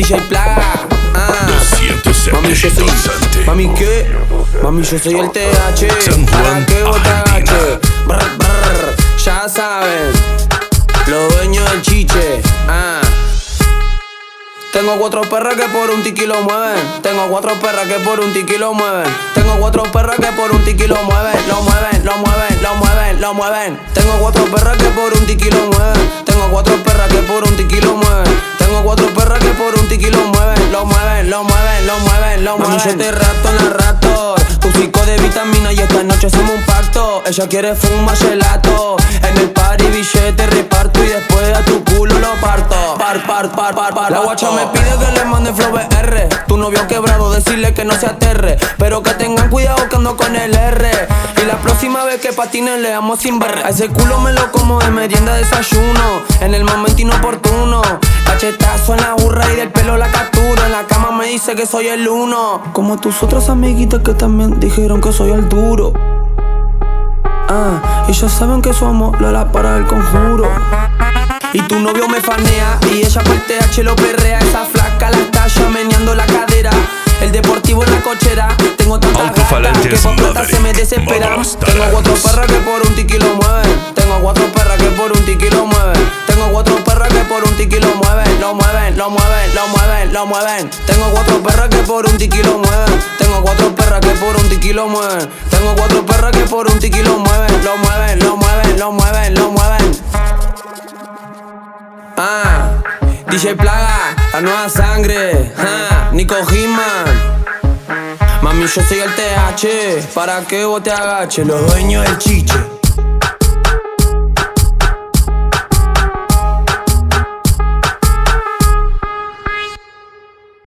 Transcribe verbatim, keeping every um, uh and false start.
J Plaga. Ah. Mami, yo soy. Mami, ¿qué? Mami, yo soy el T H. ¿Para qué vos te agaches? Brr, brr, ya saben. Los dueños del chiche. Ah. Tengo cuatro perras que por un tiki lo mueven. Tengo cuatro perras que por un tiki lo mueven. Tengo cuatro perras que por un tiki lo mueven. Lo mueven, lo mueven, lo mueven, lo mueven. Tengo cuatro perras que por un tiki lo mueven. Tengo cuatro perras que por un tiki lo mueven. Tengo cuatro perras que por un tiki lo mueven. Lo mueven, lo mueven, lo mueven, lo mueven. Mami, yo te rato en la Raptor. Tu pico de vitamina y esta noche hacemos un pacto. Ella quiere fumar gelato. En el party billete reparto y después a tu culo lo parto. Par, par, par, par, par. La guacha me pide que le mande flow B R. Tu novio quebrado, decirle que no se aterre. Pero que tengan cuidado que ando con el R. Y la próxima vez que patinen le damos sin barre. A ese culo me lo como de merienda, desayuno. En el momento inoportuno. Cachetazo en la burra y del pelo la capturo. En la cama me dice que soy el uno. Como tus otras amiguitas que también dijeron que soy el duro. Ah, y ya saben que somos la lámpara del conjuro. Y tu novio me fanea y ella por el T H lo perrea. Esa flaca la estalla meneando la cadera. El deportivo en la cochera. Tengo tantas gatas que por plata se me desesperan. Tengo cuatro perras que por un tiki lo mueven. Tengo cuatro perras que por un tiki lo mueven. Tengo cuatro perras que por un tiki lo mueven. Lo mueven, lo mueven, lo mueven, lo mueven. Tengo cuatro perras que por un tiki lo mueven. Tengo cuatro perras que por un tiki lo mueven. Tengo cuatro perras que por un tiki lo mueven. Lo mueven, lo mueven, lo mueven, lo mueven. Ah, D J Plaga, la nueva sangre. Ah, Nico Hitman. Mami, yo soy el T H. ¿Para qué vos te agaches? Los dueños del chiche.